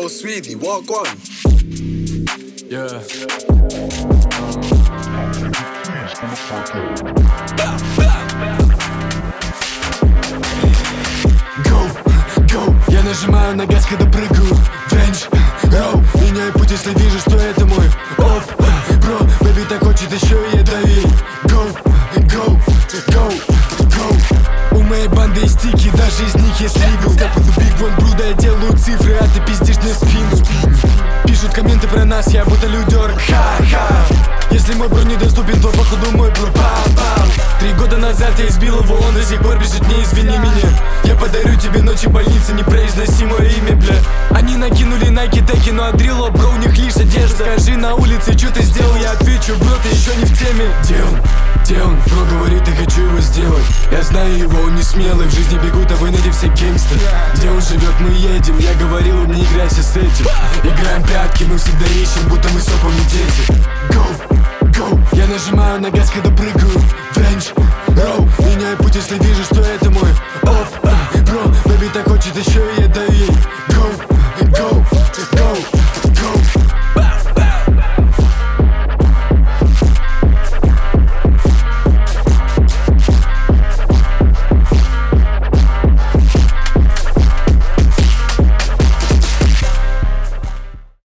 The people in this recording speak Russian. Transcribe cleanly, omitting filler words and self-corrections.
Yo, sweetie, walk on. Yeah. Go. Я нажимаю на газ, когда прыгаю в рейндж роу. Меняю путь, если вижу, что это мой офф. Бро, бэби так хочет еще и дави. Go. У моей банды есть стики, даже из них есть лигл. Степ in the big one, бруда, я делаю цифры, а ты пиздишь мне спину. Пишут комменты про нас, я будто людер. Ха-ха. Если мой бро недоступен, то походу мой бро пам-пам. 3 года назад я избил его, он до сих пор бежит, не извини меня. Я подарю тебе ночи больницы, не произноси мое имя, бля. Они накинули найки теки, но от дрилла, бро, у них лишь одежда. Скажи на улице, что ты сделал, я отвечу, бро, ты еще не в теме. Где он? Бро говорит, я хочу его сделать. Я знаю его, он не смелый, в жизни бегут, а вы найди все гангстеры. Где он живет, мы едем, я говорил, не играйся с этим. Играем прятки, мы всегда ищем, будто мы сопом не дети. Go. Я нажимаю на газ, когда прыгаю в рейндж роу. Меняю путь, если вижу, что